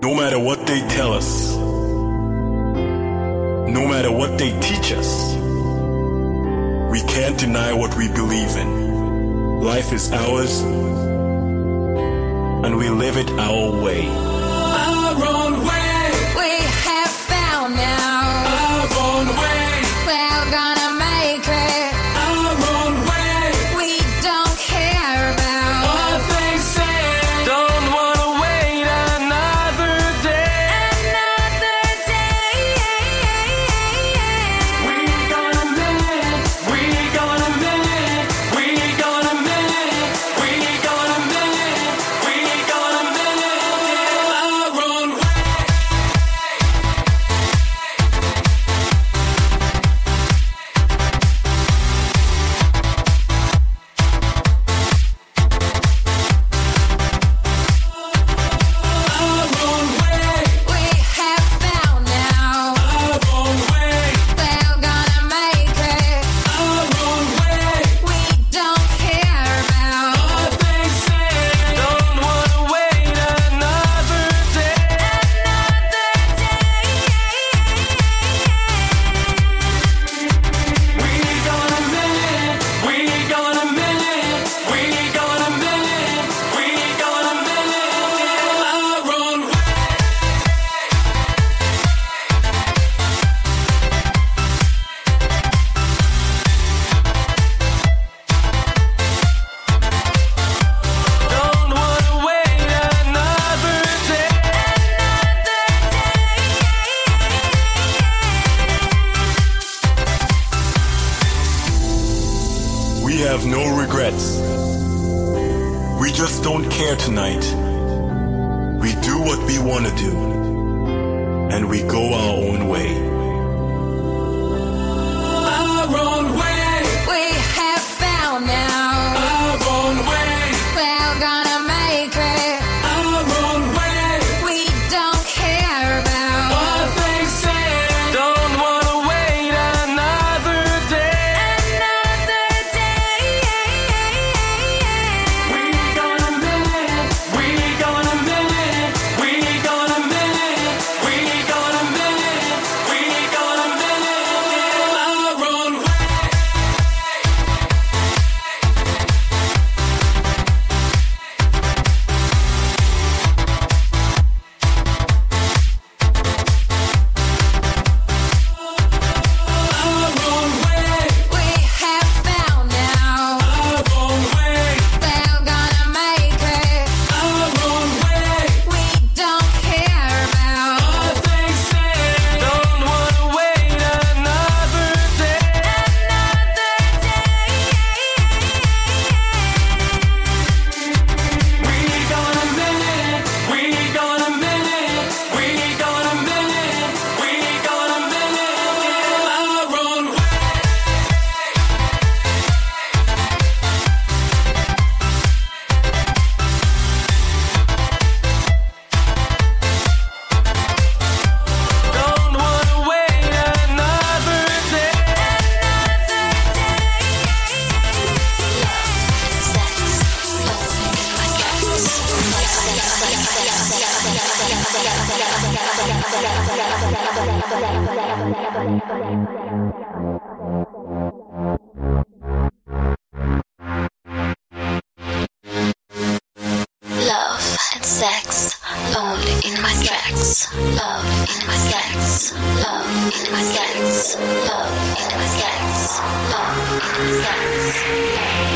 No matter what they tell us, no matter what they teach us, we can't deny what we believe in. Life is ours, and we live it our way. Our own way. We have found now. Our own way. We're gonna make it. Our own way. We don't care about what they say. Don't wanna wait another day. Another day. We gonna make it. We gonna make it. We gonna make it. We gonna make it. We gonna make it our own way. Our own way. We have found now. Our own way. We're gonna make it. Our own way. We don't care about What they say. Don't wanna wait another day. another day. We gonna make it. We gonna make it. We gonna make it. We gonna make it our own way. Don't wanna wait another day. We have no regrets. We just don't care tonight. We do what we want to do, and we go our own way. Our own way. We have found now. Our own way. We're gonna make it. Our own way. We don't care about What they say. Don't wanna wait another day. another day. We gonna make it. We gonna make it. We gonna make it. We gonna make it. We gonna make it our own way. Our own way. We have found now. Our own way. We're gonna make it. Our own way. We don't care about What they say. Don't wanna wait another day. another day. We gonna make it. We gonna make it. We gonna make it. We gonna make it our own way. Don't wanna wait another day. Love and sex only in my tracks. Love in my tracks. Love in my tracks. Love in my tracks. Love in my tracks.